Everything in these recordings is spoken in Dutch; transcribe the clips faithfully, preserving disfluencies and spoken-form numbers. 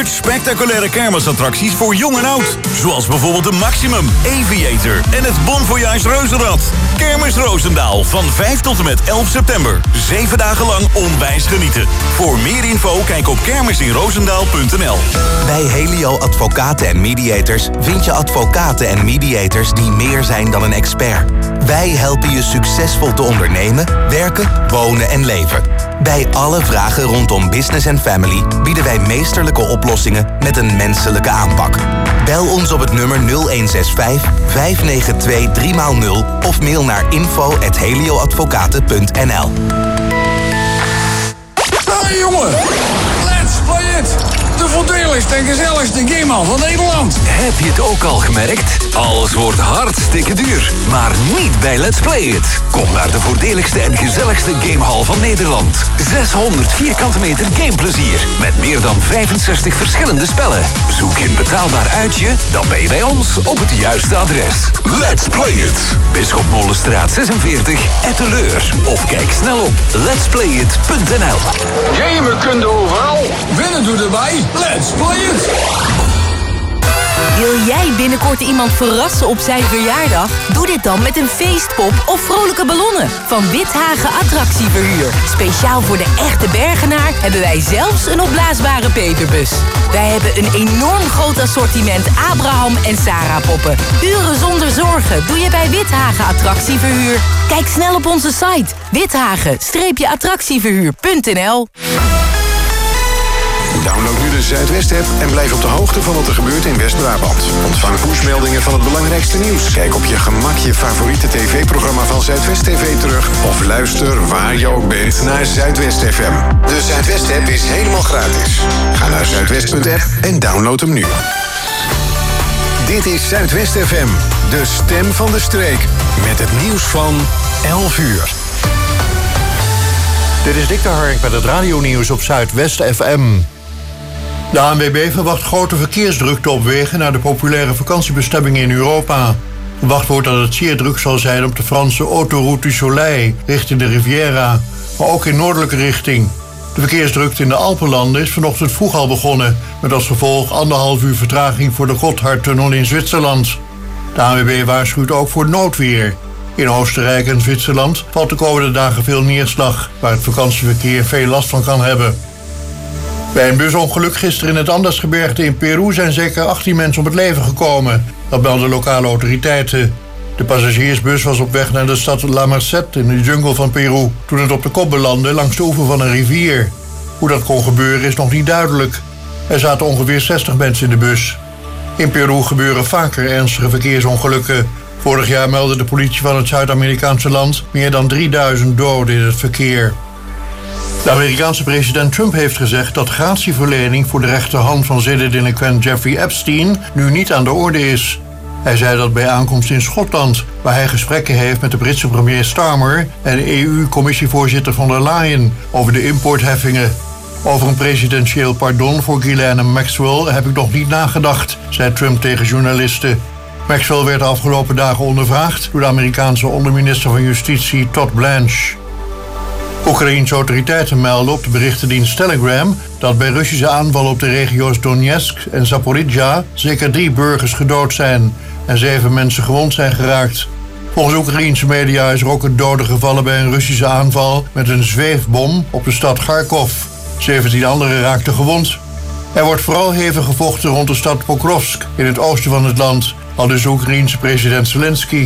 honderd spectaculaire kermisattracties voor jong en oud. Zoals bijvoorbeeld de Maximum, Aviator en het Bon Voyage Reuzenrad. Kermis Roosendaal van vijf tot en met elf september. Zeven dagen lang onwijs genieten. Voor meer info kijk op kermisinroosendaal punt n l. Bij Helio Advocaten en Mediators vind je advocaten en mediators die meer zijn dan een expert. Wij helpen je succesvol te ondernemen, werken, wonen en leven. Bij alle vragen rondom business en family bieden wij meesterlijke oplossingen met een menselijke aanpak. Bel ons op het nummer nul een zes vijf, vijf negen twee, drie nul of mail naar info at helioadvocaten punt n l. Hey jongen, let's play it! De voordeligste en gezelligste gamehal van Nederland. Heb je het ook al gemerkt? Alles wordt hartstikke duur. Maar niet bij Let's Play It. Kom naar de voordeligste en gezelligste gamehal van Nederland. zeshonderd vierkante meter gameplezier. Met meer dan vijfenzestig verschillende spellen. Zoek je een betaalbaar uitje? Dan ben je bij ons op het juiste adres. Let's Play It. Bisschopmolenstraat zesenveertig, Etteleur. Of kijk snel op lets play it punt n l. Gamen kun je overal. Winnen doe erbij. Let's play it! Wil jij binnenkort iemand verrassen op zijn verjaardag? Doe dit dan met een feestpop of vrolijke ballonnen van Withagen Attractieverhuur. Speciaal voor de echte Bergenaar hebben wij zelfs een opblaasbare peperbus. Wij hebben een enorm groot assortiment Abraham en Sarah poppen. Uren zonder zorgen doe je bij Withagen Attractieverhuur. Kijk snel op onze site withagen attractieverhuur punt n l. Download nu de Zuidwest-app en blijf op de hoogte van wat er gebeurt in West-Brabant. Ontvang pushmeldingen van het belangrijkste nieuws. Kijk op je gemak je favoriete tv-programma van Zuidwest T V terug. Of luister waar je ook bent naar Zuidwest F M. De Zuidwest-app is helemaal gratis. Ga naar zuidwest punt app en download hem nu. Dit is Zuidwest F M, de stem van de streek. Met het nieuws van elf uur. Dit is Dick de Hark met het radionieuws op Zuidwest F M. De A N W B verwacht grote verkeersdrukte op wegen naar de populaire vakantiebestemmingen in Europa. Verwacht wordt dat het zeer druk zal zijn op de Franse Autoroute du Soleil richting de Riviera, maar ook in noordelijke richting. De verkeersdrukte in de Alpenlanden is vanochtend vroeg al begonnen, met als gevolg anderhalf uur vertraging voor de Gotthardtunnel in Zwitserland. De A N W B waarschuwt ook voor noodweer. In Oostenrijk en Zwitserland valt de komende dagen veel neerslag, waar het vakantieverkeer veel last van kan hebben. Bij een busongeluk gisteren in het Andesgebergte in Peru zijn zeker achttien mensen om het leven gekomen. Dat melden lokale autoriteiten. De passagiersbus was op weg naar de stad La Merced in de jungle van Peru toen het op de kop belandde langs de oever van een rivier. Hoe dat kon gebeuren is nog niet duidelijk. Er zaten ongeveer zestig mensen in de bus. In Peru gebeuren vaker ernstige verkeersongelukken. Vorig jaar meldde de politie van het Zuid-Amerikaanse land meer dan drieduizend doden in het verkeer. De Amerikaanse president Trump heeft gezegd dat gratieverlening voor de rechterhand van zedendelinquent Jeffrey Epstein nu niet aan de orde is. Hij zei dat bij aankomst in Schotland, waar hij gesprekken heeft met de Britse premier Starmer en de E U-commissievoorzitter von der Leyen over de importheffingen. Over een presidentieel pardon voor Ghislaine Maxwell heb ik nog niet nagedacht, zei Trump tegen journalisten. Maxwell werd de afgelopen dagen ondervraagd door de Amerikaanse onderminister van Justitie Todd Blanche. Oekraïense autoriteiten melden op de berichtendienst Telegram dat bij Russische aanvallen op de regio's Donetsk en Zaporizhzhia zeker drie burgers gedood zijn en zeven mensen gewond zijn geraakt. Volgens Oekraïense media is er ook een dode gevallen bij een Russische aanval met een zweefbom op de stad Kharkov. zeventien anderen raakten gewond. Er wordt vooral hevig gevochten rond de stad Pokrovsk in het oosten van het land, aldus de Oekraïense president Zelensky.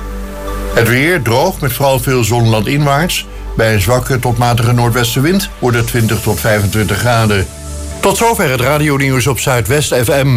Het weer droog met vooral veel zon landinwaarts. Bij een zwakke tot matige noordwestenwind wordt het twintig tot vijfentwintig graden. Tot zover het radionieuws op Zuidwest F M.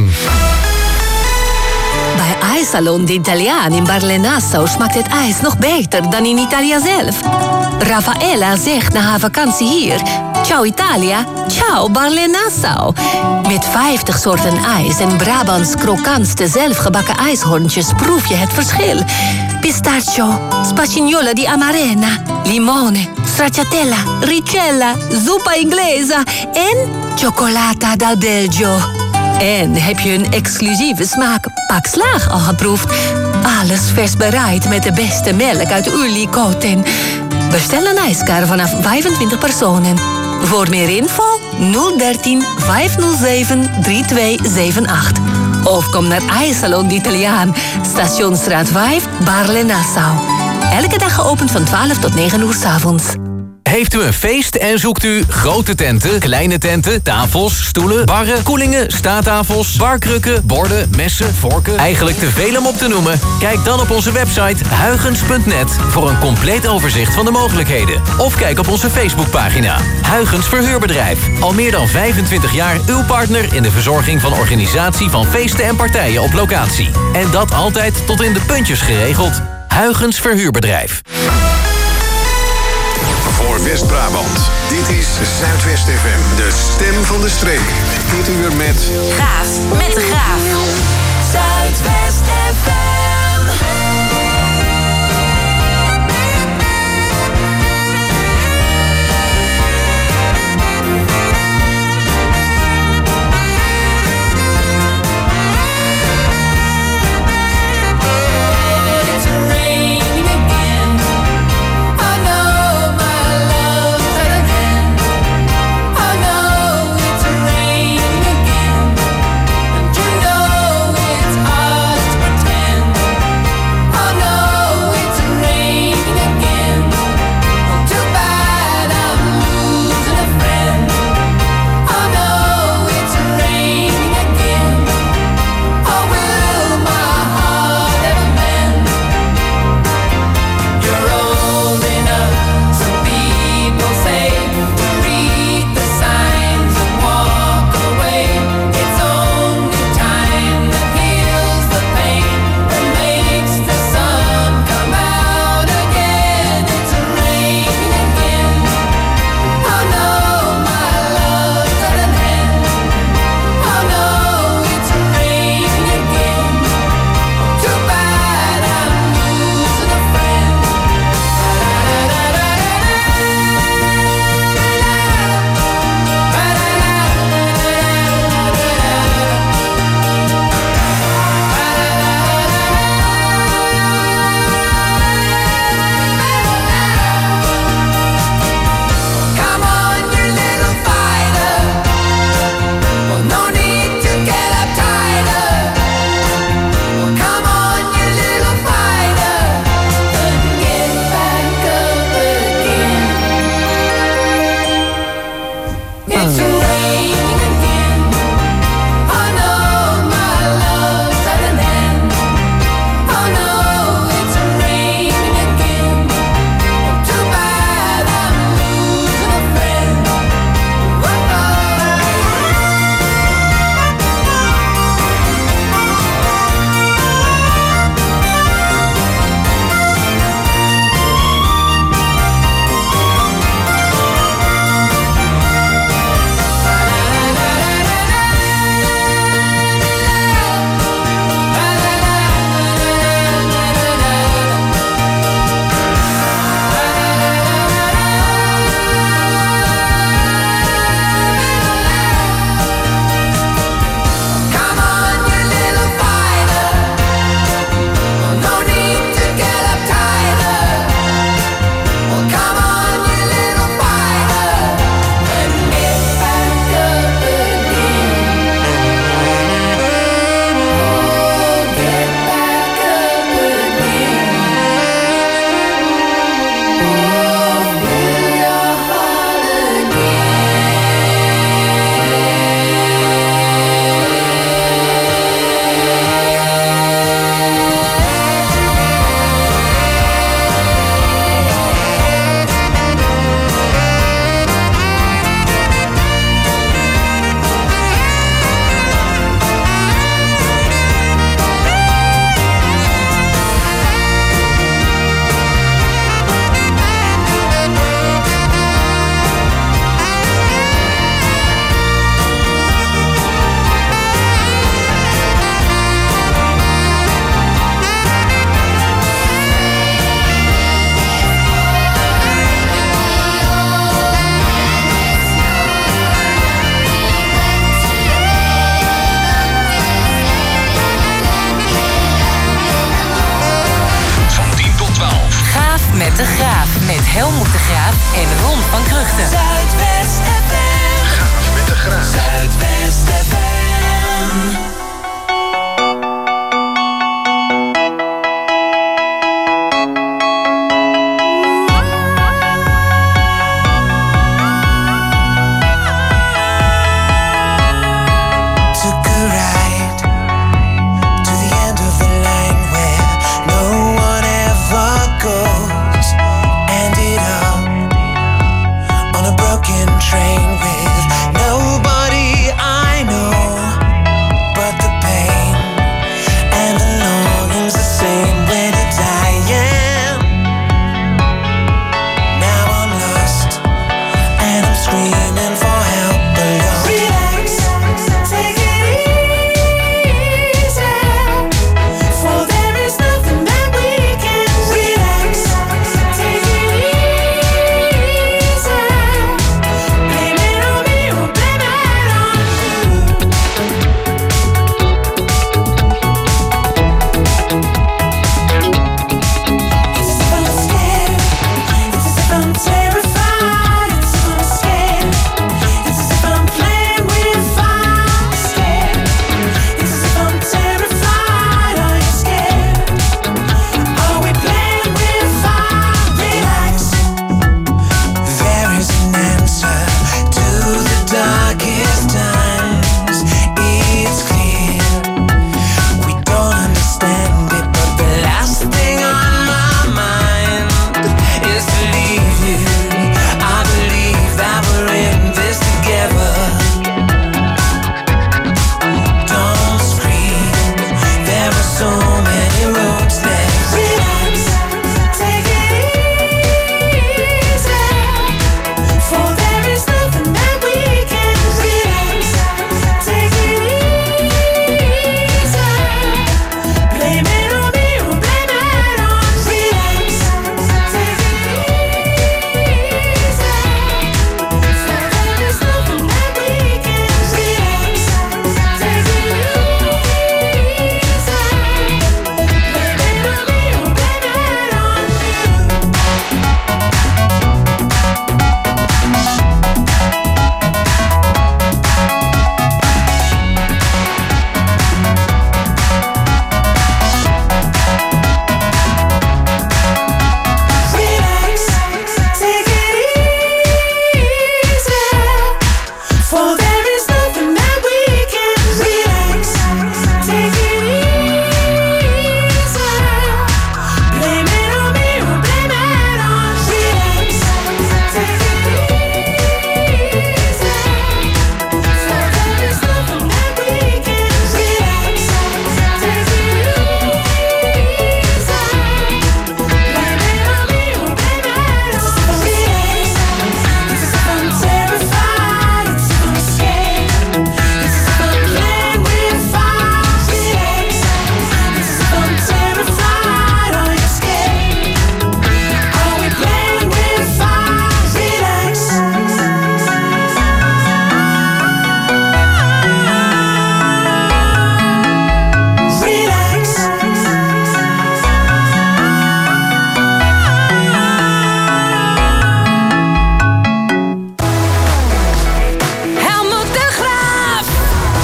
Bij IJssalon de Italiaan in Barle-Nassau smaakt het ijs nog beter dan in Italië zelf. Raffaella zegt na haar vakantie hier: ciao Italia, ciao Barle-Nassau. Met vijftig soorten ijs en Brabants krokantste zelfgebakken ijshoorntjes proef je het verschil. Pistachio, spagnola di amarena, limone, stracciatella, ricella, zuppa inglesa en cioccolata dal Belgio. En heb je een exclusieve smaak Pak Slaag al geproefd? Alles vers bereid met de beste melk uit Ulikoten. Bestel een ijskar vanaf vijfentwintig personen. Voor meer info nul dertien vijfhonderdzeven drieëntwintig zevenentachtig. Of kom naar IJssalon d'Italiaan, Stationsstraat vijf, Baarle-Nassau. Elke dag geopend van twaalf tot negen uur 's avonds. Heeft u een feest en zoekt u grote tenten, kleine tenten, tafels, stoelen, barren, koelingen, staattafels, barkrukken, borden, messen, vorken? Eigenlijk te veel om op te noemen? Kijk dan op onze website huygens punt net voor een compleet overzicht van de mogelijkheden. Of kijk op onze Facebookpagina. Huygens Verhuurbedrijf. Al meer dan vijfentwintig jaar uw partner in de verzorging van organisatie van feesten en partijen op locatie. En dat altijd tot in de puntjes geregeld. Huygens Verhuurbedrijf. Voor West-Brabant. Dit is Zuidwest F M, de stem van de streek. Dit uur met... Gaaf met de Graaf. Zuidwest F M. met de Graaf. Met Helmoet de Graaf en Ron van Kruchten. Zuidwest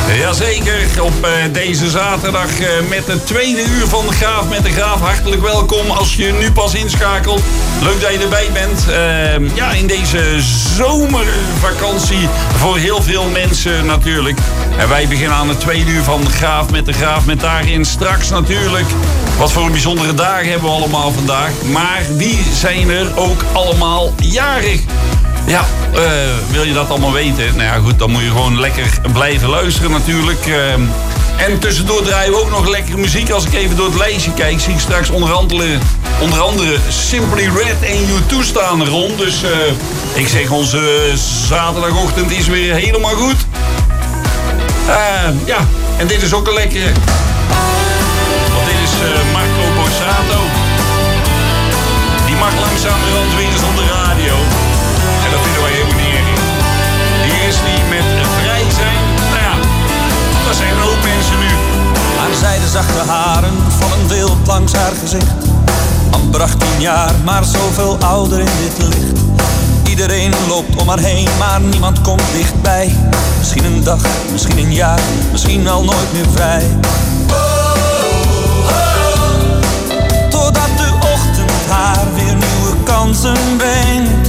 Jazeker, op uh, deze zaterdag uh, met het tweede uur van de Graaf met de Graaf. Hartelijk welkom als je nu pas inschakelt. Leuk dat je erbij bent. Uh, ja, in deze zomervakantie voor heel veel mensen natuurlijk. En wij beginnen aan het tweede uur van de Graaf met de Graaf. Met daarin straks natuurlijk wat voor een bijzondere dagen hebben we allemaal vandaag. Maar wie zijn er ook allemaal jarig? Ja, uh, wil je dat allemaal weten? Nou ja, goed, dan moet je gewoon lekker blijven luisteren natuurlijk. Uh, en tussendoor draaien we ook nog lekkere muziek. Als ik even door het lijstje kijk, zie ik straks onder andere, onder andere Simply Red en U twee staan rond. Dus uh, ik zeg, onze zaterdagochtend is weer helemaal goed. Uh, ja, en dit is ook een lekkere. Want dit is uh, Marco Borsato. Die mag langzamerhand weer eens op de radio. En dat vinden wij helemaal niet erg. Hier is die met vrij zijn. Nou ja, dat zijn een hoop mensen nu. Haar zijde zachte haren vallen wild langs haar gezicht. Amper achttien jaar, maar zoveel ouder in dit licht. Iedereen loopt om haar heen, maar niemand komt dichtbij. Misschien een dag, misschien een jaar, misschien al nooit meer vrij. Oh, oh, oh. Totdat de ochtend haar weer nieuwe kansen brengt.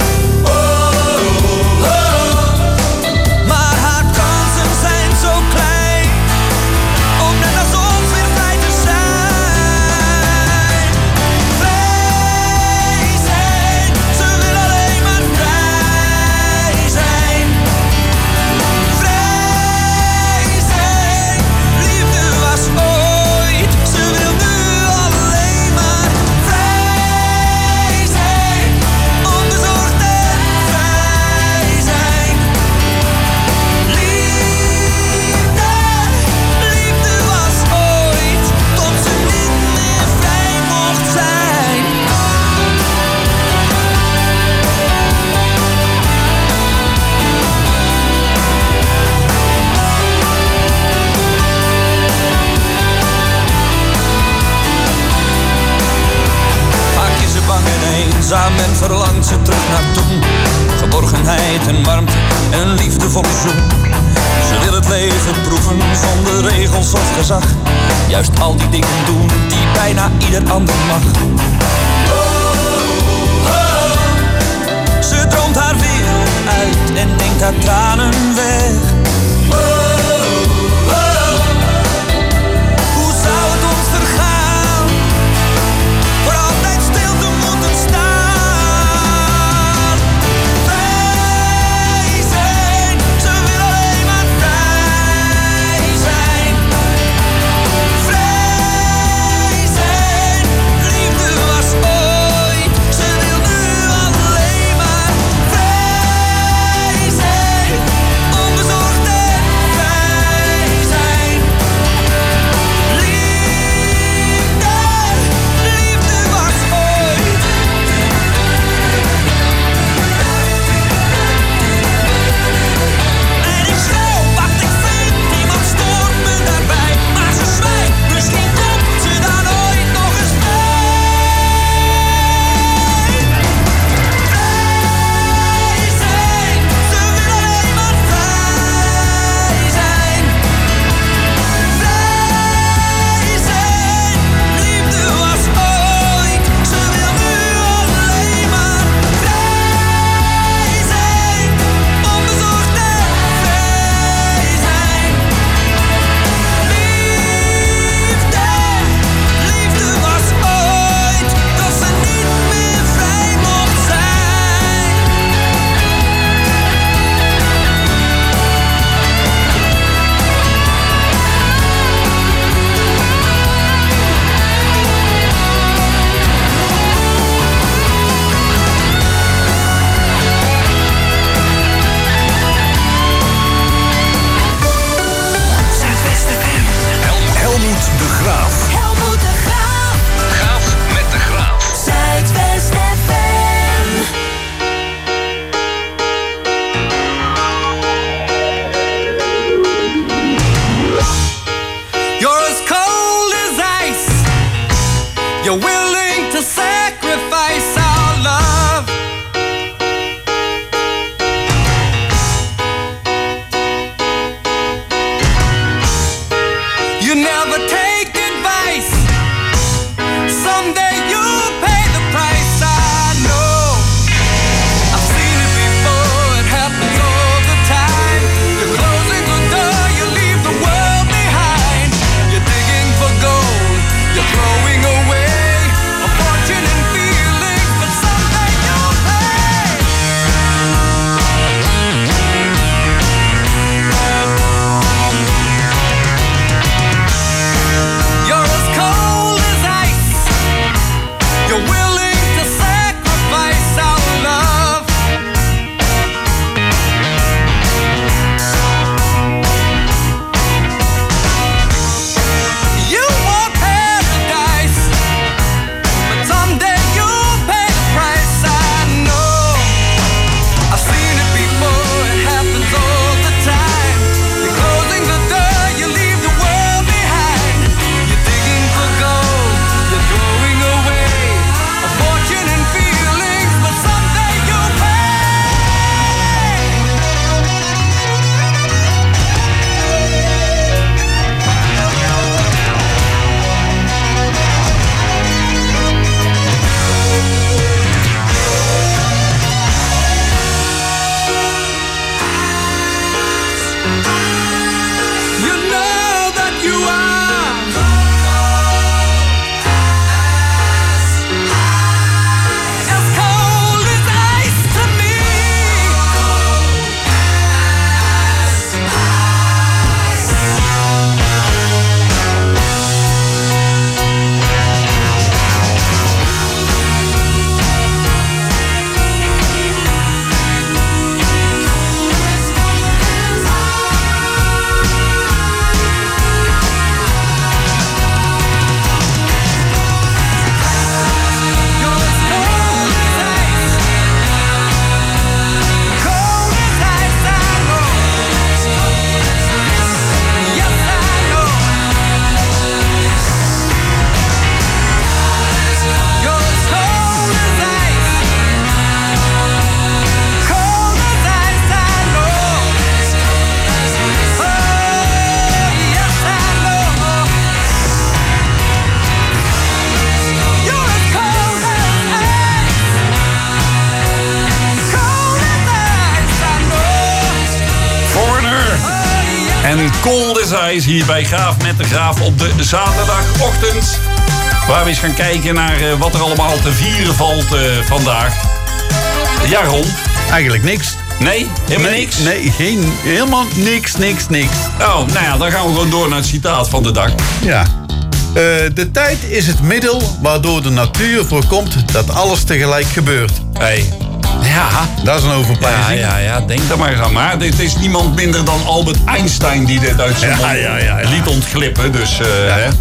En verlangt ze terug naar toen. Geborgenheid en warmte en een liefdevolle zoen. Ze wil het leven proeven zonder regels of gezag. Juist al die dingen doen die bijna ieder ander mag. Oh, oh. Ze droomt haar wereld uit en denkt haar tranen weg. Oh, oh. Hoe zou het ons vergaan? Voor altijd stil te moeten staan. Onbezorgd you are. As cold as ice to me. En Cold as Ice hier bij Graaf met de Graaf op de zaterdagochtend. Waar we eens gaan kijken naar uh, wat er allemaal te vieren valt uh, vandaag. Ja, Ron? Eigenlijk niks. Nee? Helemaal nee, niks? Nee, geen, helemaal niks, niks, niks. Oh, nou ja, dan gaan we gewoon door naar het citaat van de dag. Ja. Uh, de tijd is het middel waardoor de natuur voorkomt dat alles tegelijk gebeurt. Hey. Ja. Dat is een overpeinzing. Ja, ja, ja, denk daar maar eens aan. Maar dit is niemand minder dan Albert Einstein die dit uit zijn ja, mond ja, ja, ja. liet ontglippen. Dus uh, ja. hè.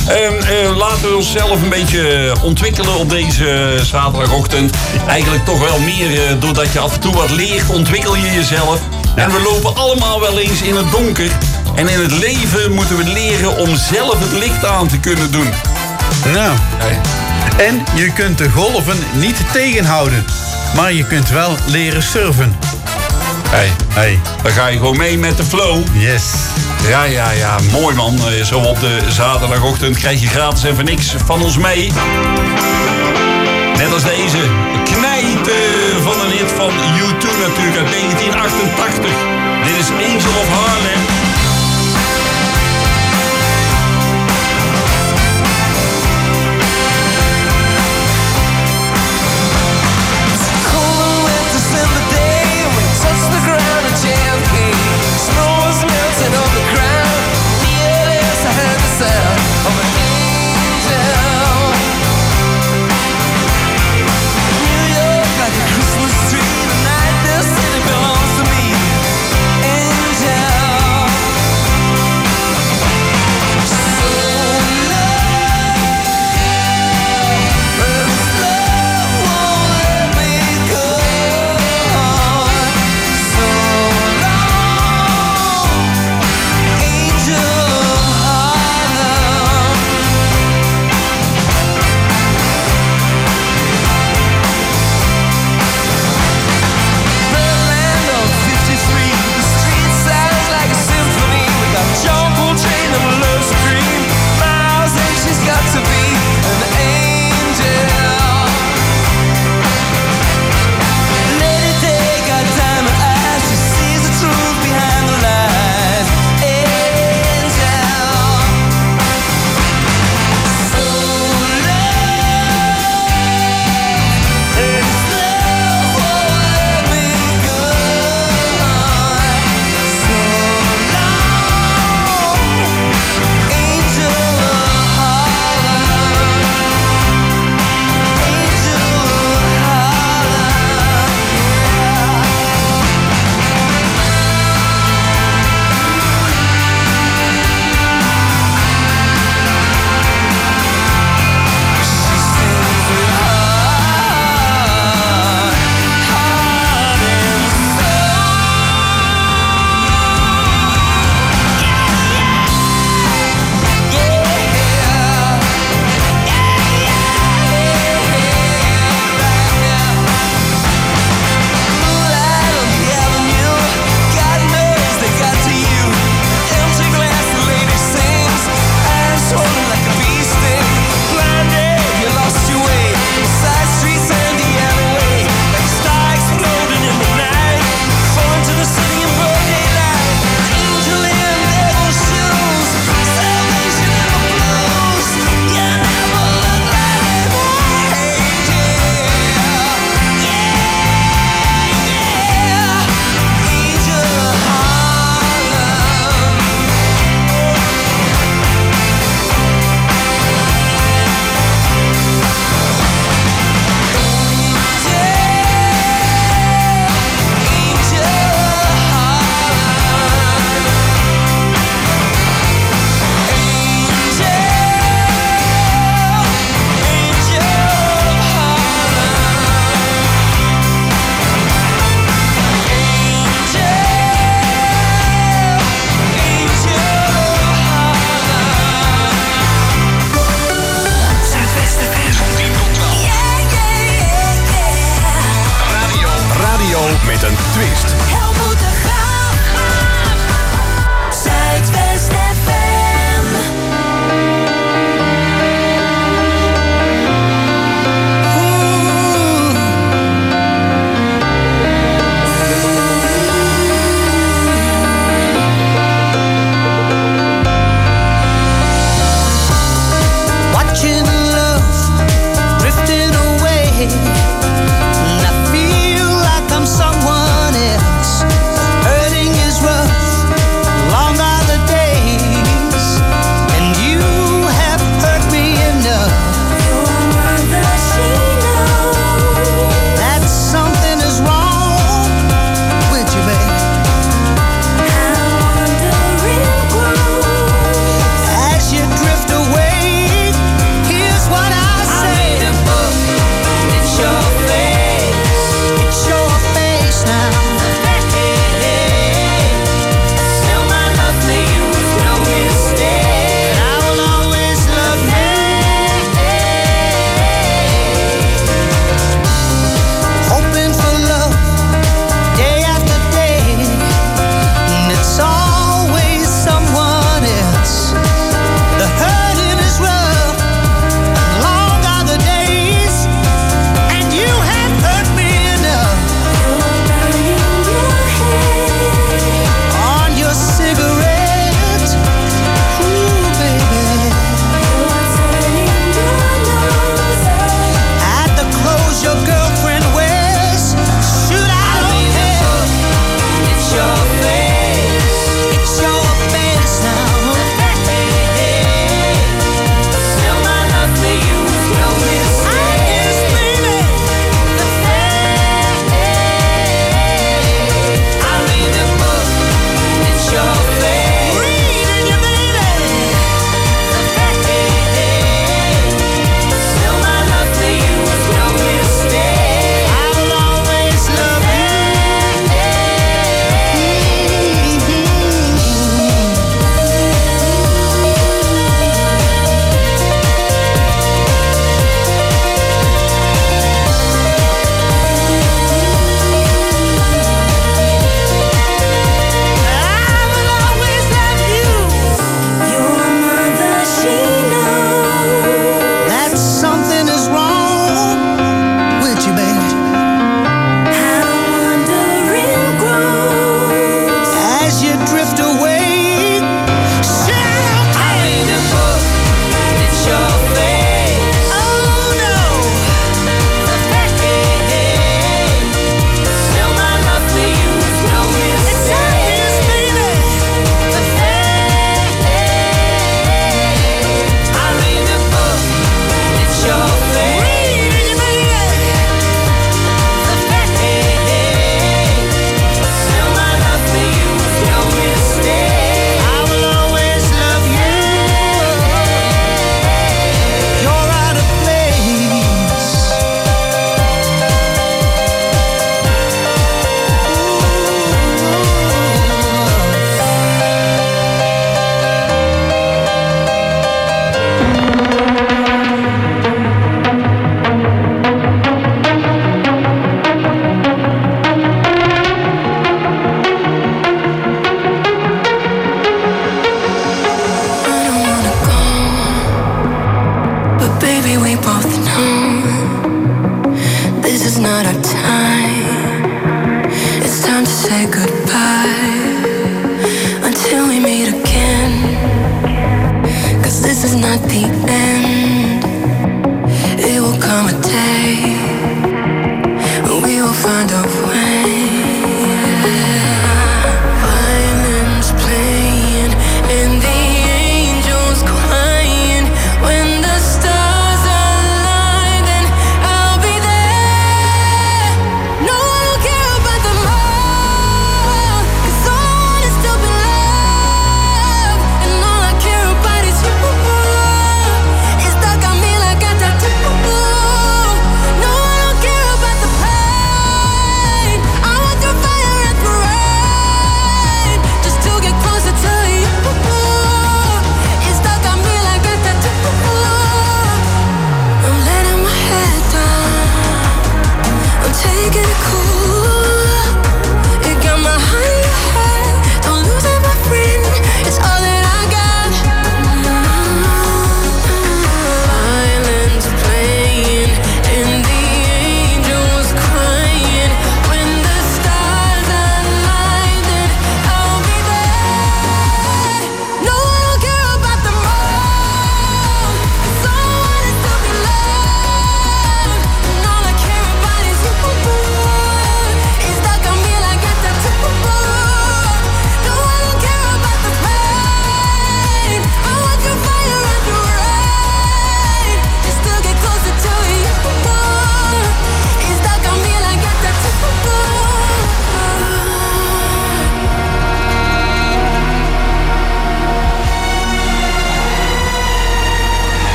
Uh, uh, laten we onszelf een beetje ontwikkelen op deze zaterdagochtend. Eigenlijk toch wel meer uh, doordat je af en toe wat leert, ontwikkel je jezelf. Ja. En we lopen allemaal wel eens in het donker. En in het leven moeten we leren om zelf het licht aan te kunnen doen. Nou. Hey. En je kunt de golven niet tegenhouden. Maar je kunt wel leren surfen. Hey. Hey. Dan ga je gewoon mee met de flow. Yes. Ja, ja, ja. Mooi man. Zo op de zaterdagochtend krijg je gratis even niks van ons mee. Net als deze. Knijten van een hit van U twee natuurlijk uit negentien achtentachtig. Dit is Angel of Harlem. Christmas tree, the night the city belongs to me. Angel.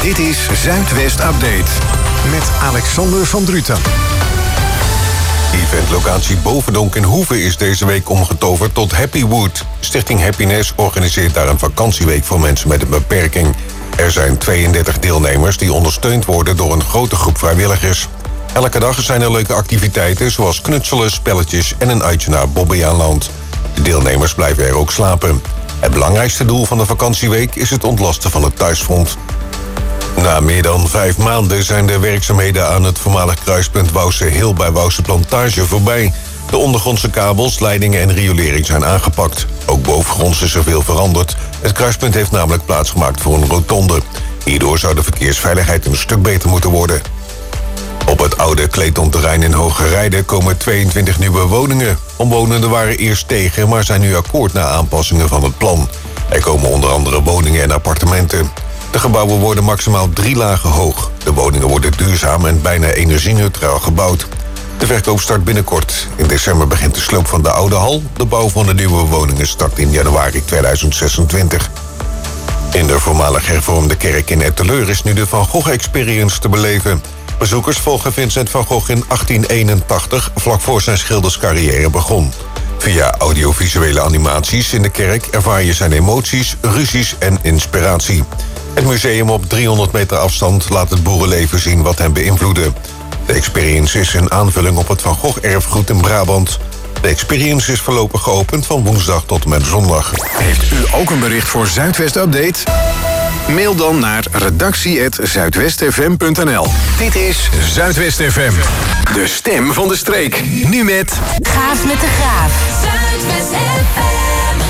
Dit is Zuidwest Update met Alexander van Druten. Eventlocatie Bovendonk in Hoeve is deze week omgetoverd tot Happywood. Stichting Happiness organiseert daar een vakantieweek voor mensen met een beperking. Er zijn tweeëndertig deelnemers die ondersteund worden door een grote groep vrijwilligers. Elke dag zijn er leuke activiteiten zoals knutselen, spelletjes en een uitje naar Bobbejaanland. De deelnemers blijven er ook slapen. Het belangrijkste doel van de vakantieweek is het ontlasten van het thuisfront. Na meer dan vijf maanden zijn de werkzaamheden aan het voormalig kruispunt Wouwse Heel bij Wouwse Plantage voorbij. De ondergrondse kabels, leidingen en riolering zijn aangepakt. Ook bovengronds is er veel veranderd. Het kruispunt heeft namelijk plaatsgemaakt voor een rotonde. Hierdoor zou de verkeersveiligheid een stuk beter moeten worden. Op het oude Kleetonterrein in Hogerijde komen tweeëntwintig nieuwe woningen. Omwonenden waren eerst tegen, maar zijn nu akkoord na aanpassingen van het plan. Er komen onder andere woningen en appartementen. De gebouwen worden maximaal drie lagen hoog. De woningen worden duurzaam en bijna energie-neutraal gebouwd. De verkoop start binnenkort. In december begint de sloop van de oude hal. De bouw van de nieuwe woningen start in januari tweeduizend zesentwintig. In de voormalig hervormde kerk in Etteleur is nu de Van Gogh Experience te beleven. Bezoekers volgen Vincent van Gogh in achttien eenentachtig, vlak voor zijn schilderscarrière begon. Via audiovisuele animaties in de kerk ervaar je zijn emoties, ruzies en inspiratie. Het museum op driehonderd meter afstand laat het boerenleven zien wat hem beïnvloedde. De Experience is een aanvulling op het Van Gogh-erfgoed in Brabant. De Experience is voorlopig geopend van woensdag tot en met zondag. Heeft u ook een bericht voor Zuidwest Update? Mail dan naar redactie at zuidwestfm punt n l. Dit is Zuidwest F M. De stem van de streek. Nu met... Gaaf met de Graaf. Zuidwest F M.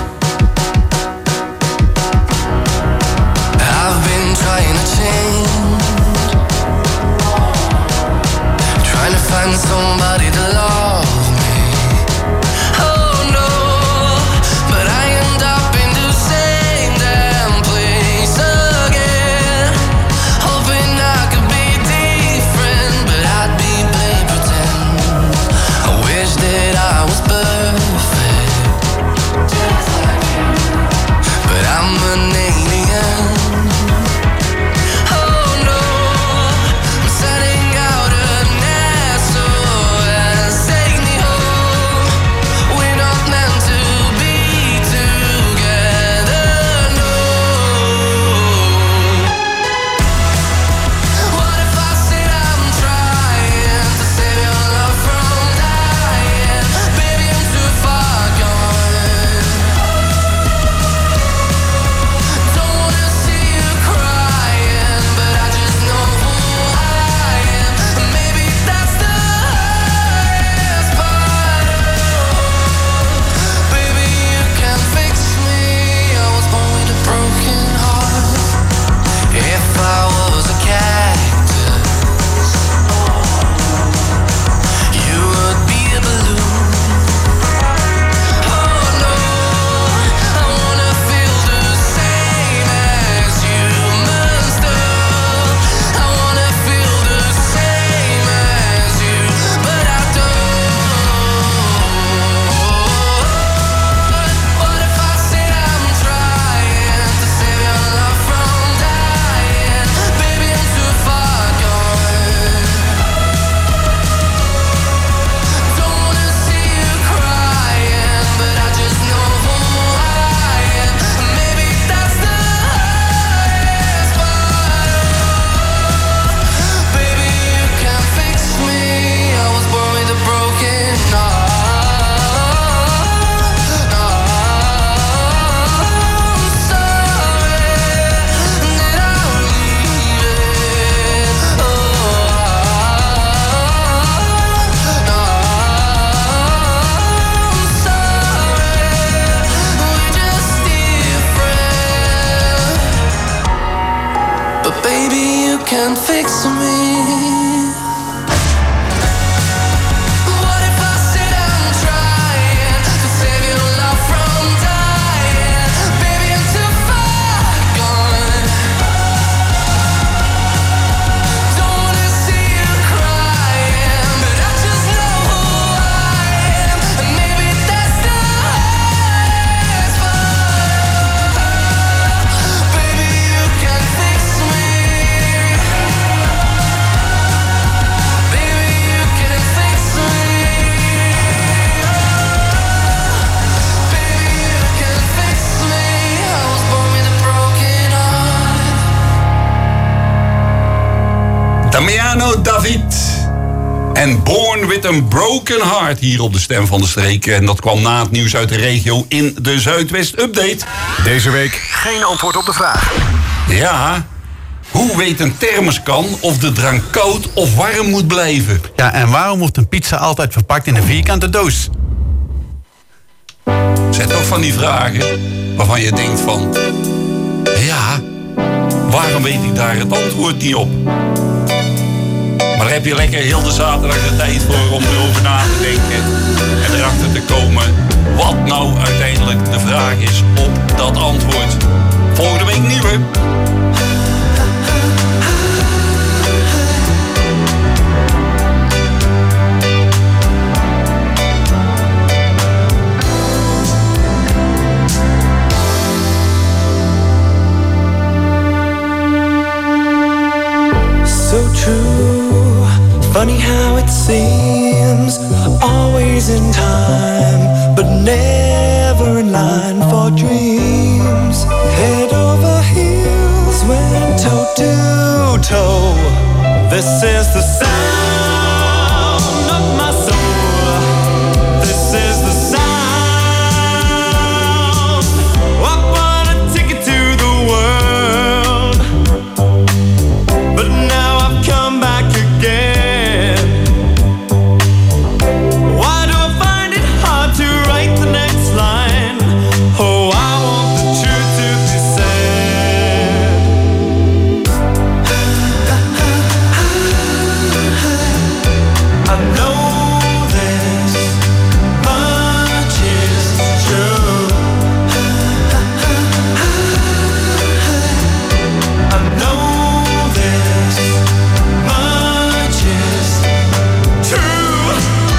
I've been trying to change, trying to find somebody to love me. Oh no, but I end up in the same damn place again. Hoping I could be different, but I'd be playing pretend. I wish that I was perfect, but I'm an alien. Can't fix me. Baby, you can fix me. Damiano David en Born with a Broken Heart hier op de Stem van de Streek. En dat kwam na het nieuws uit de regio in de Zuidwest Update. Deze week geen antwoord op de vraag. Ja, hoe weet een thermoskan of de drank koud of warm moet blijven? Ja, en waarom wordt een pizza altijd verpakt in een vierkante doos? Zet toch van die vragen waarvan je denkt van... Ja, waarom weet ik daar het antwoord niet op? Maar daar heb je lekker heel de zaterdag de tijd voor om erover na te denken. En erachter te komen wat nou uiteindelijk de vraag is op dat antwoord. Volgende week nieuwe. So true, funny how it seems, always in time, but never in line for dreams. Head over heels, went toe to toe. This is the sound of my soul. This is the sound. I want a ticket to the world, but now I've come back again. Why do I find it hard to write the next line? Oh, I want the truth to be said. I know this much is true. I know this much is true.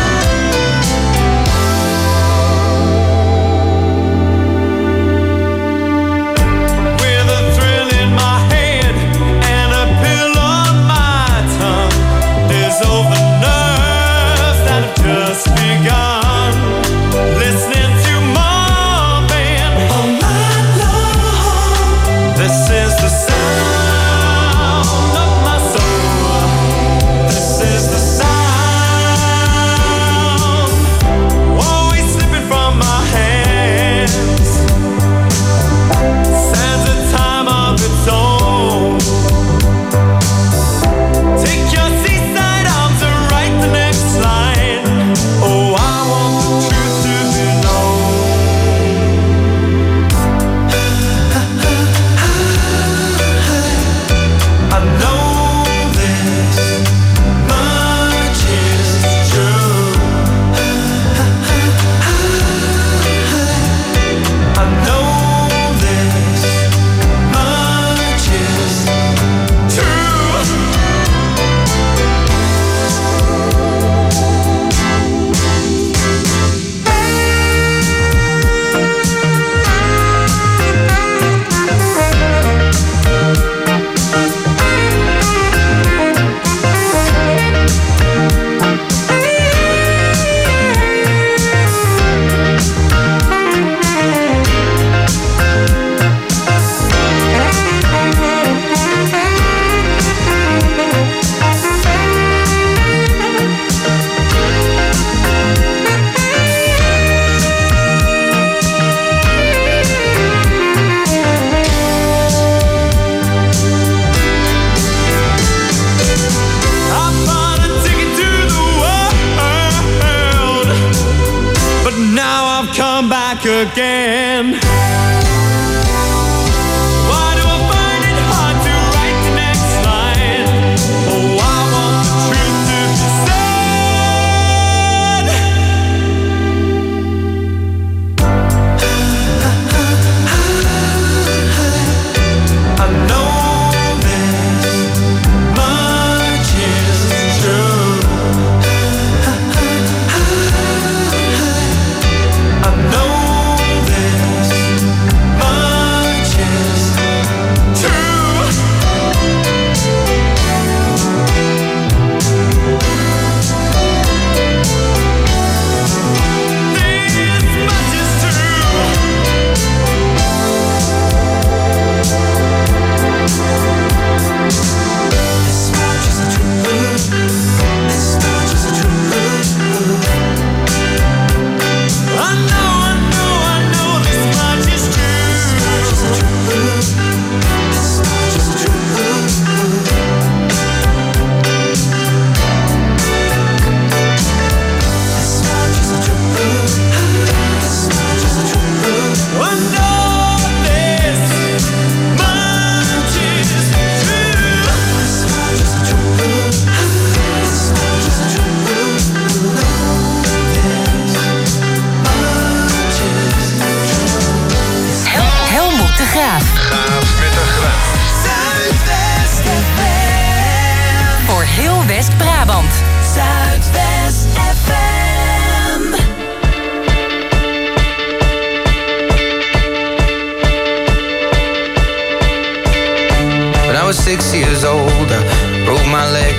With a thrill in my head and a pill on my tongue, there's over nerves that have just begun. Listening to Marvin all night long. This is the sound of my soul. This is the sound, always slipping from my hands. Stands a time of its own. Take your seaside arms and write the next line. Oh, I want the truth to be known. I know this much is true. I know this much is true. I bought a ticket to the world, but now I've come back again. Why do I find it hard to write the next line? Oh, I want the truth to be said. I know this much is true. I know this When I was six years old, I broke my leg.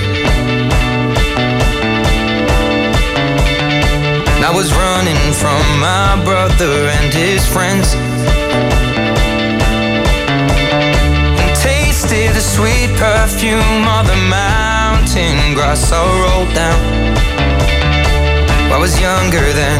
And I was running from my brother and his friends, and tasted the sweet perfume of the mountain grass I rolled down. I was younger then.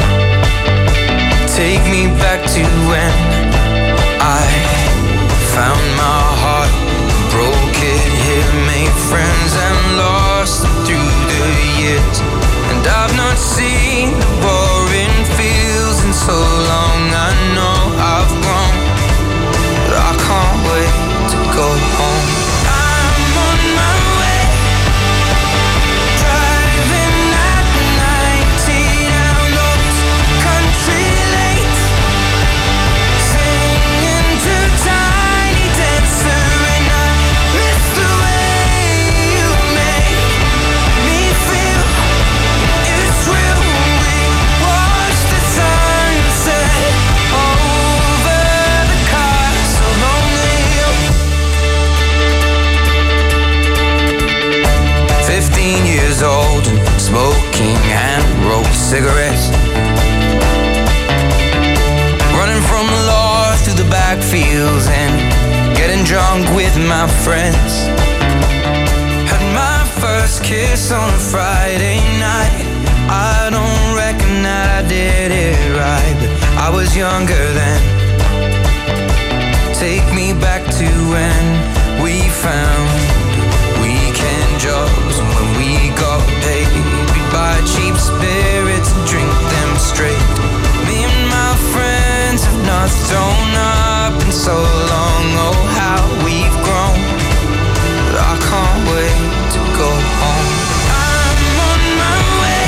Take me back to when I found my heart, broke it here, made friends and lost them through the years. And I've not seen the boring fields in so long. I know I've grown, but I can't wait to go home. I'm on my way, driving at ninety down those country lanes, singing to Tiny Dancer, and I miss the way you make me feel. It's real. We watch the sunset over the castle on the hill. Fifteen years old and smoking hand-rolled cigarettes, running from the law through the backfields and getting drunk with my friends. Had my first kiss on a Friday night. I don't reckon that I did it right, but I was younger then. Take me back to when we found weekend jobs, and when we got paid, we'd buy cheap spirits and drink them straight. Me and my friends have not thrown up in so long. Oh, how we've grown, but I can't wait to go home. I'm on my way,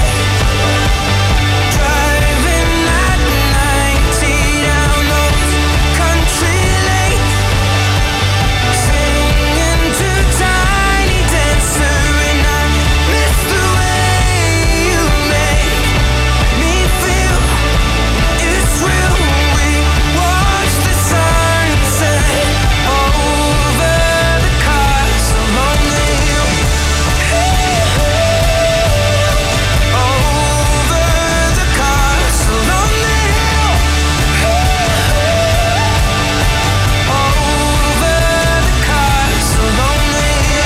driving at ninety down those country lanes, singing to Tiny Dancer, and I miss the way you make me feel. It's real. We watch the sunset over the castle on the hill. Over the castle on the hill. Over the castle on the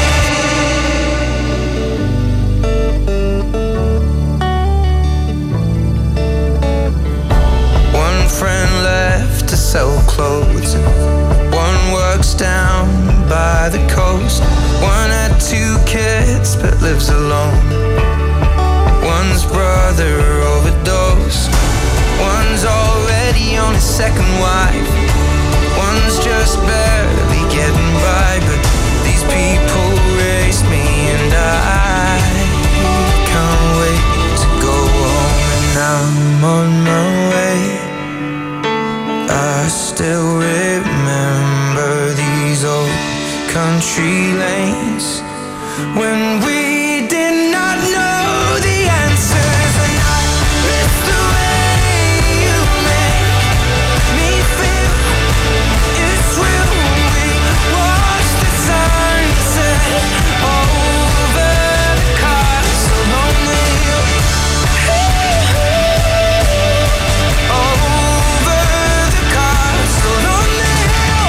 hill. One friend left to sell clothes, one works down by the coast. One had two kids but lives alone. One's brother overdosed. One's already on his second wife. One's just barely getting by. But these people raised me, and I can't wait to go home. And I'm on my way. I still remember these old country lanes when we did not know the answers, and I miss the way you make me feel. It's real. We watch the sunset over the castle on the hill. Over the castle on the hill.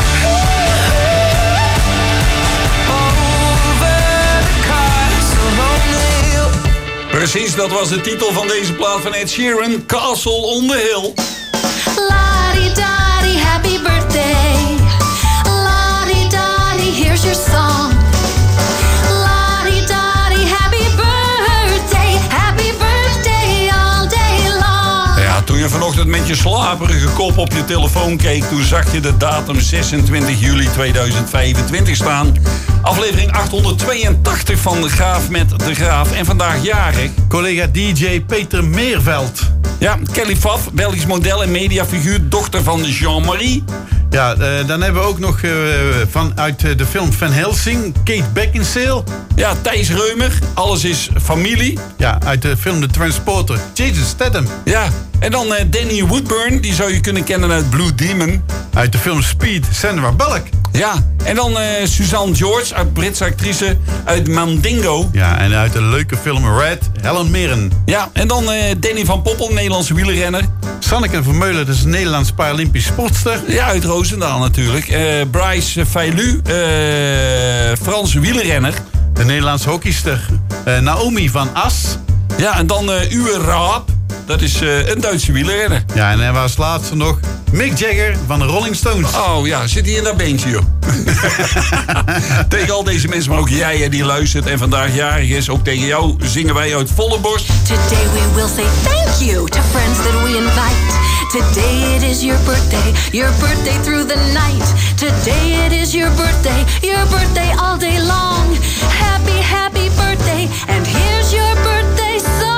Over the castle on the hill. Precies, dat was de titel van deze plaat van Ed Sheeran, Castle on the Hill. La-di-da-di, happy birthday. La-di-da-di, here's your song. La-di-da-di, happy birthday. Happy birthday all day long. Ja, toen je vanochtend met je slaperige kop op je telefoon keek, toen zag je de datum zesentwintig juli tweeduizend vijfentwintig staan. Aflevering achthonderdtweeëntachtig van De Graaf met De Graaf. En vandaag jarig collega D J Peter Meerveld. Ja, Kelly Pfaff, Belgisch model en mediafiguur, dochter van Jean-Marie. Ja, uh, dan hebben we ook nog uh, vanuit uh, de film Van Helsing, Kate Beckinsale. Ja, Thijs Reumer, Alles is familie. Ja, uit de film De Transporter, Jason Statham. Ja, En dan uh, Danny Woodburn, die zou je kunnen kennen uit Blue Demon. Uit de film Speed, Sandra Bullock. Ja, en dan uh, Suzanne George, uit Britse actrice uit Mandingo. Ja, en uit de leuke film Red, Helen Mirren. Ja, en dan uh, Danny van Poppel, Nederlandse wielrenner. Sanneke Vermeulen, dat is een Nederlands Paralympisch sportster. Ja, uit Roosendaal natuurlijk. Uh, Bryce Feilu, uh, Franse wielrenner. De Nederlandse hockeyster uh, Naomi van As. Ja, en dan uh, Uwe Raap. Dat is uh, een Duitse wielrenner. Ja, en er was laatst nog Mick Jagger van de Rolling Stones. Oh ja, zit hij in dat beentje, joh. Tegen al deze mensen, maar ook jij die luistert en vandaag jarig is. Ook tegen jou zingen wij uit volle borst. Today we will say thank you to friends that we invite. Today it is your birthday, your birthday through the night. Today it is your birthday, your birthday all day long. Happy, happy birthday, and here's your birthday song.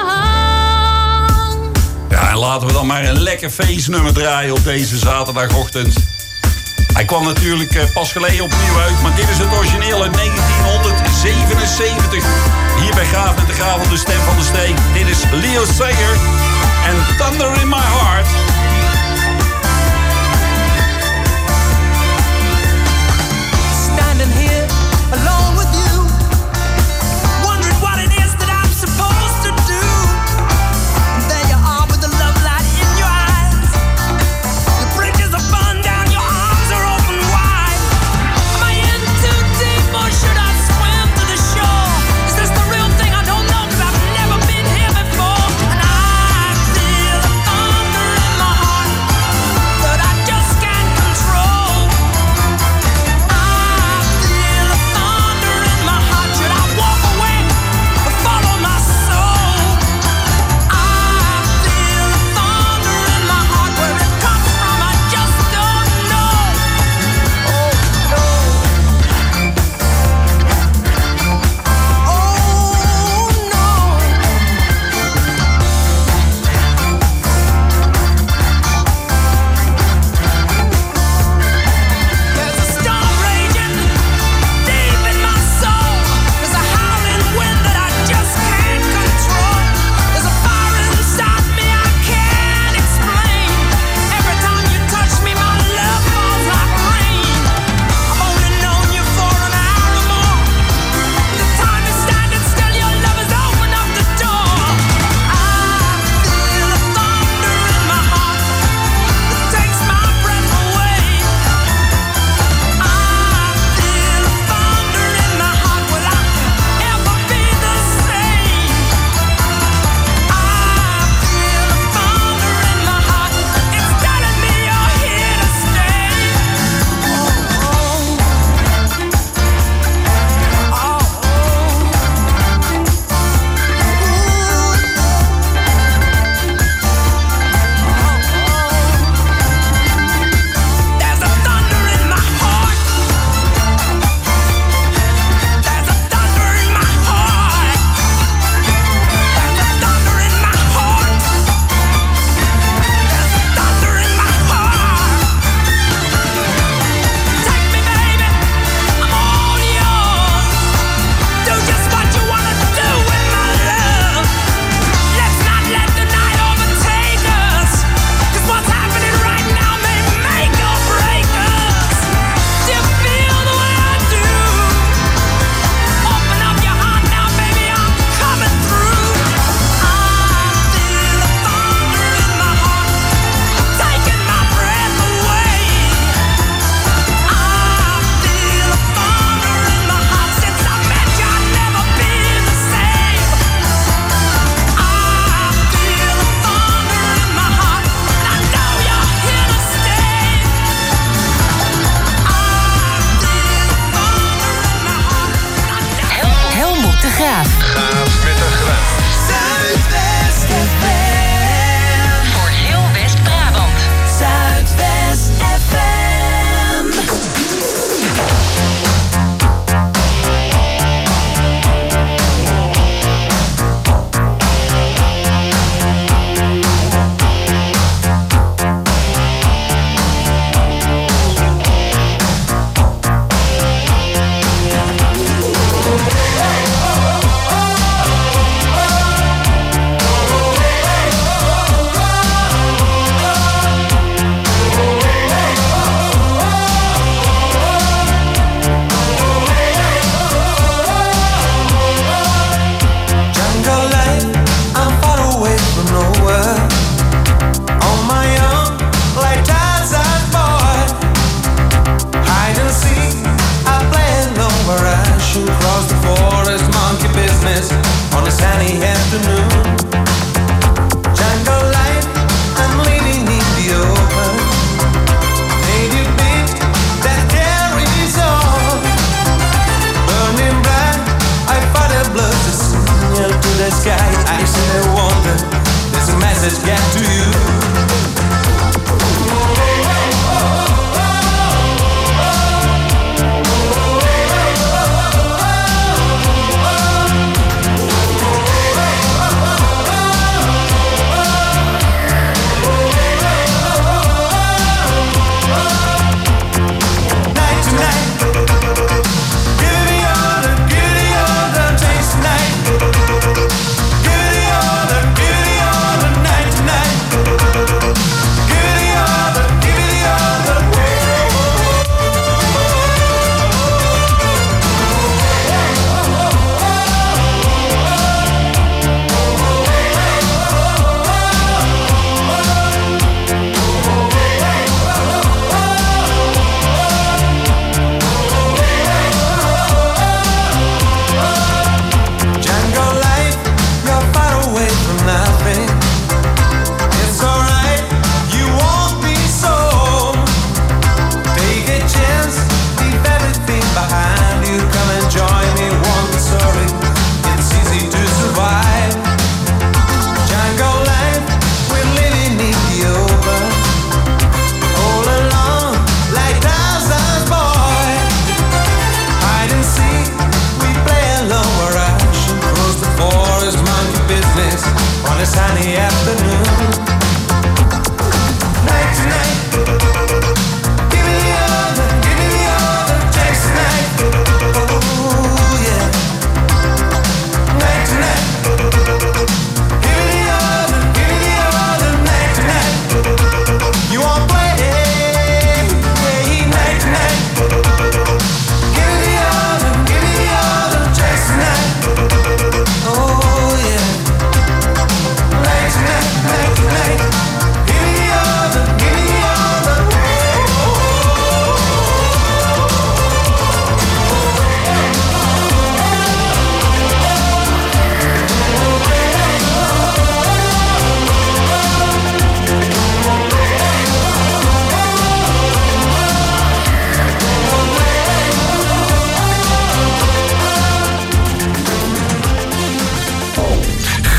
Ja, en laten we dan maar een lekker feestnummer draaien op deze zaterdagochtend. Hij kwam natuurlijk uh, pas geleden opnieuw uit, maar dit is het origineel uit negentienhonderdzevenenzeventig. Hier bij Graaf met de Graaf op de stem van de streek. Dit is Leo Sayer en Thunder in My Heart. Standing here alone with you, wondering what it is that I'm supposed to do. And there you are with the love light in your eyes. The bridges are burned down, your arms are open wide. Am I in too deep or should I swim to the shore? Is this the real thing? I don't know, 'cause I've never been here before. And I feel the thunder in my heart that I just can't control. I feel the thunder in my heart. Should I walk away or follow my soul? I feel the thunder in my heart. Where it comes from, I just don't know. Oh no. Oh no. There's a storm raging deep in my soul. There's a howling wind that I just can't control. There's a fire inside me I can't explain. Every time you touch me, my love falls like rain. I've only known you for an hour or more. The time is standing still, your love has opened up the door. I feel the thunder in my heart. It takes my breath away. I feel the thunder in my heart. Will I ever be the same? I feel the thunder in my heart. It's telling me you're here to stay. Oh, There's a thunder in my heart. There's a thunder in my heart. There's a thunder in my heart. There's a thunder in my heart. Take me, baby, I'm all yours. Do just what you wanna do with my love. Let's not let the night overtake us. 'Cause what's happening right now may make or break us. Do you feel the way I do? Open up your heart now, baby, I'm coming through. I feel the thunder in my heart, taking my breath away. I feel the thunder in my heart. Since I met you, I've never been the same. I feel the thunder in my heart, and I know you're here to stay. I feel the thunder in my heart, and I know. Helmut de Graaf. Gaaf met de Graaf. Zuidwest F M. Voor heel West-Brabant. Zuidwest F M. Oh,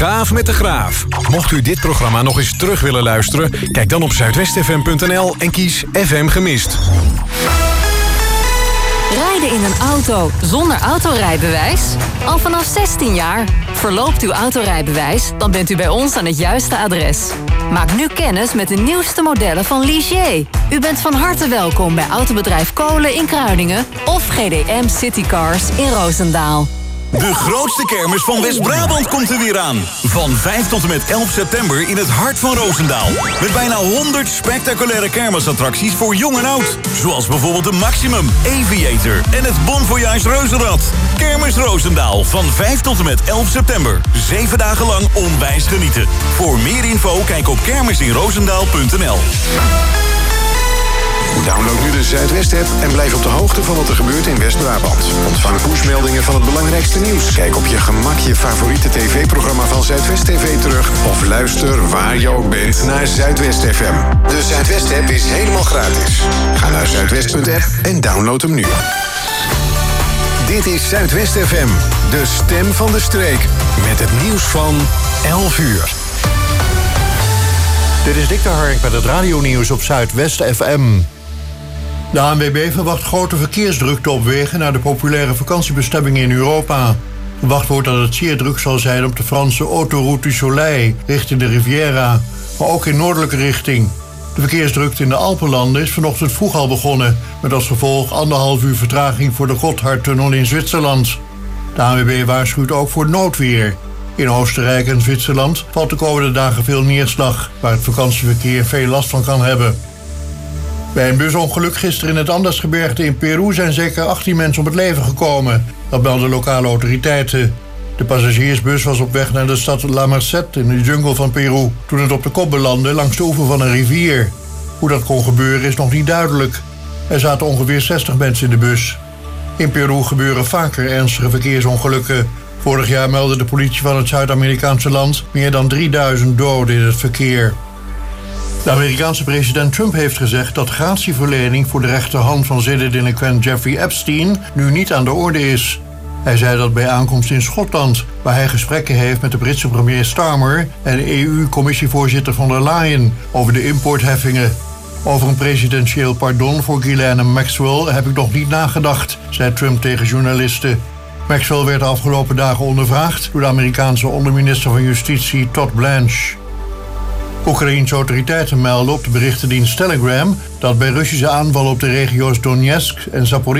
Gaaf met de Graaf. Mocht u dit programma nog eens terug willen luisteren, kijk dan op zuidwest f m punt n l en kies F M Gemist. Rijden in een auto zonder autorijbewijs? Al vanaf zestien jaar. Verloopt uw autorijbewijs, dan bent u bij ons aan het juiste adres. Maak nu kennis met de nieuwste modellen van Ligier. U bent van harte welkom bij Autobedrijf Kolen in Kruiningen of G D M Citycars in Roosendaal. De grootste kermis van West-Brabant komt er weer aan. Van vijf tot en met elf september in het hart van Roosendaal. Met bijna honderd spectaculaire kermisattracties voor jong en oud. Zoals bijvoorbeeld de Maximum, Aviator en het Bon Voyage Reuzenrad. Kermis Roosendaal van vijf tot en met elf september. Zeven dagen lang onwijs genieten. Voor meer info kijk op kermisinroosendaal punt n l. Download nu de Zuidwest-app en blijf op de hoogte van wat er gebeurt in West-Brabant. Ontvang pushmeldingen van het belangrijkste nieuws. Kijk op je gemak je favoriete tv-programma van Zuidwest T V terug. Of luister waar je ook bent naar Zuidwest F M. De Zuidwest-app is helemaal gratis. Ga naar zuidwest punt f m en download hem nu. Dit is Zuidwest F M, de stem van de streek. Met het nieuws van elf uur. Dit is Dick de Hark met het radionieuws op Zuidwest F M. De A N W B verwacht grote verkeersdrukte op wegen naar de populaire vakantiebestemmingen in Europa. Verwacht wordt dat het zeer druk zal zijn op de Franse Autoroute du Soleil richting de Riviera, maar ook in noordelijke richting. De verkeersdrukte in de Alpenlanden is vanochtend vroeg al begonnen, met als gevolg anderhalf uur vertraging voor de Gotthardtunnel in Zwitserland. De A N W B waarschuwt ook voor noodweer. In Oostenrijk en Zwitserland valt de komende dagen veel neerslag, waar het vakantieverkeer veel last van kan hebben. Bij een busongeluk gisteren in het Andesgebergte in Peru zijn zeker achttien mensen om het leven gekomen. Dat melden lokale autoriteiten. De passagiersbus was op weg naar de stad La Merced in de jungle van Peru, toen het op de kop belandde langs de oever van een rivier. Hoe dat kon gebeuren is nog niet duidelijk. Er zaten ongeveer zestig mensen in de bus. In Peru gebeuren vaker ernstige verkeersongelukken. Vorig jaar meldde de politie van het Zuid-Amerikaanse land meer dan drieduizend doden in het verkeer. De Amerikaanse president Trump heeft gezegd dat gratieverlening voor de rechterhand van zedendelinquent Jeffrey Epstein nu niet aan de orde is. Hij zei dat bij aankomst in Schotland, waar hij gesprekken heeft met de Britse premier Starmer en de E U-commissievoorzitter von der Leyen over de importheffingen. Over een presidentieel pardon voor Ghislaine Maxwell heb ik nog niet nagedacht, zei Trump tegen journalisten. Maxwell werd de afgelopen dagen ondervraagd door de Amerikaanse onderminister van Justitie Todd Blanche. Oekraïense autoriteiten melden op de berichtendienst Telegram dat bij Russische aanvallen op de regio's Donetsk en Zaporizhzhia